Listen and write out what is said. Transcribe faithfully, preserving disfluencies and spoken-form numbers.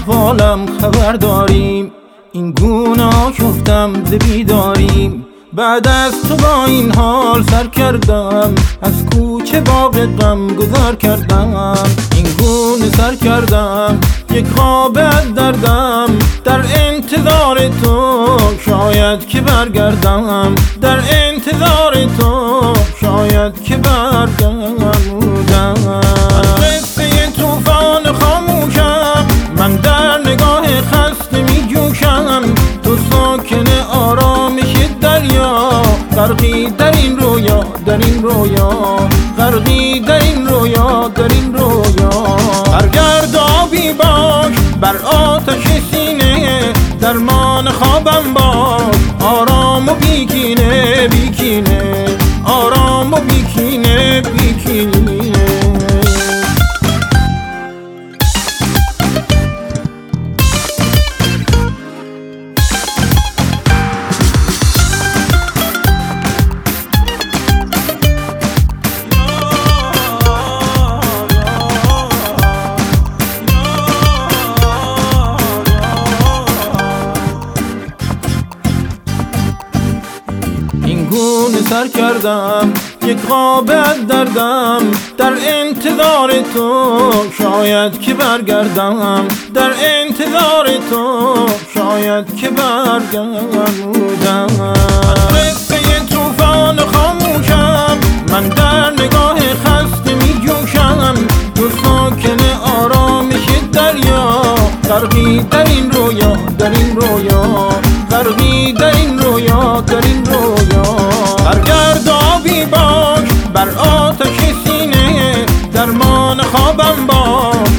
احوالم خبر داریم، این گونه آشفتم ز بیداریم. بعد از تو با این حال سر کردم، از کوچه باغ غم گذار کردم. این گونه سر کردم یک خواب از دردم، در انتظار تو شاید که برگردم. در انتظار تو شاید که برگردم. قصه طوفان خاموشم، من در نگاه خسته می جوشم. تو ساکن آرامش دریا، غرقی در این رویا، در این رویا، غرقی در این رویا، در این رویا. برگرد آبی باش بر آتش سینه، درمان خوابم باش آرام و بیکینه، بیکینه آرام و بیکینه، بیکینه. این گونه سر کردم یک خواب از دردم، در انتظار تو شاید که برگردم. در انتظار تو شاید که برگردم. قصه طوفان خاموشم، من در نگاه خسته می جوشم. تو ساکن آرامش دریا، غرقی در این رویا، در این رویا، غرقی در این رویا، در این رویا. برگرد آبی باش بر آتش سینه، درمان خوابم باش